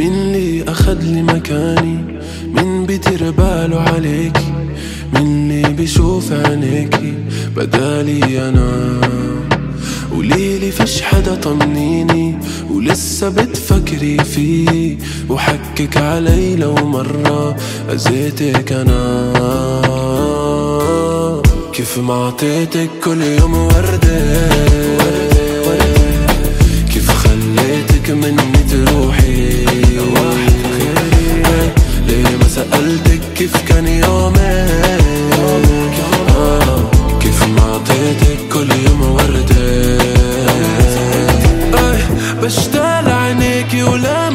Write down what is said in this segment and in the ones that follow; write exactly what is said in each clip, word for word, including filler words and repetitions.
مين لي أخد لي مكاني؟ مين بيدير باله عليكي؟ مين لي بيشوف عينيكي بدالي أنا؟ قوليلي فيش حدا طمنيني ولسه بتفكري فيه، وحكك علي لو مرة أذيتك أنا. كيف ما عطيتك كل يوم وردة، كيف خليتك مني تروحي، ليه ما سألتك كيف كان يومك؟ آه كيف ما عطيتك كل يوم وردة. بشتاق عينيكي ولا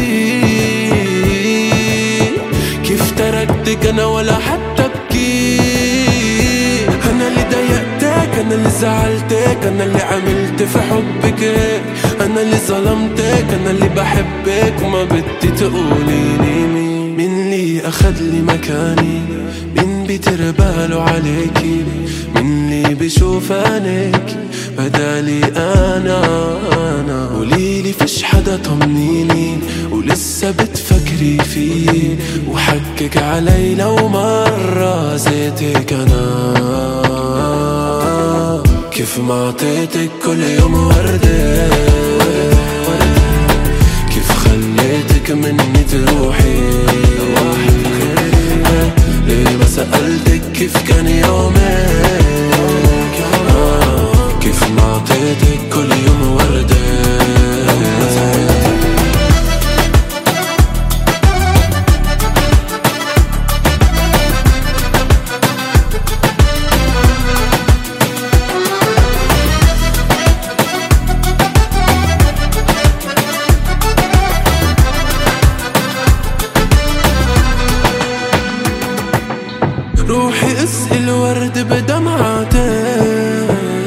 منسيك، كيف تركتك أنا ولا حتى بكي. أنا اللي ضايقتك، أنا اللي زعلتك، أنا اللي عملت في حبك هيك، أنا اللي ظلمتك، أنا اللي بحبك وما بدي تقوليلي مين. مين لي أخد لي مكاني؟ مين بيدير باله عليكي؟ مين لي بيشوف عينيكي بدالي أنا أنا؟ قوليلي فيش حدا طمنيني ولسه بتفكري فيه، وحكك علي لو مرة زيتك أنا. كيف ما عطيتك كل يوم وردة، كيف خليتك مني تروحي، ليه ما سألتك كيف كان يومك؟ آه كيف ما عطيتك كل يوم وردة. روحي اسقي الورد بدمعتك،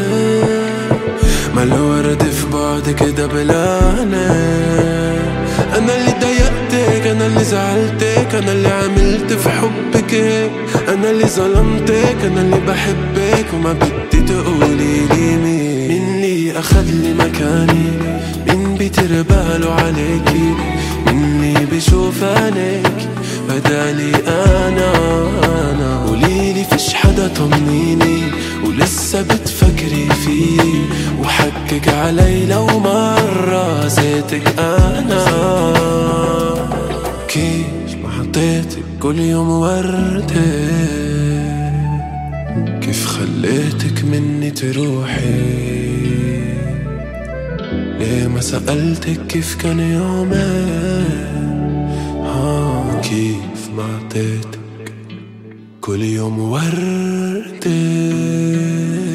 ما الورد في بعدك دبلانة. أنا اللي ضايقتك، أنا اللي زعلتك، أنا اللي عملت في حبك هيك، أنا اللي ظلمتك، أنا اللي بحبك وما بدي تقوليلي مين. مين لي أخد لي مكاني؟ مين بيدير باله عليكي؟ مين لي بيشوف عينيكي بدالي أنا أنا؟ قوليلي فيش حدا طمنيني ولسه بتفكري فيه، وحكك علي لو مرة زيتك أنا. كيف ما حطيتك كل يوم وردة، كيف خليتك مني تروحي، ليه ما سألتك كيف كان يومك؟ آه كيف ما عطيتك كل يوم وردة.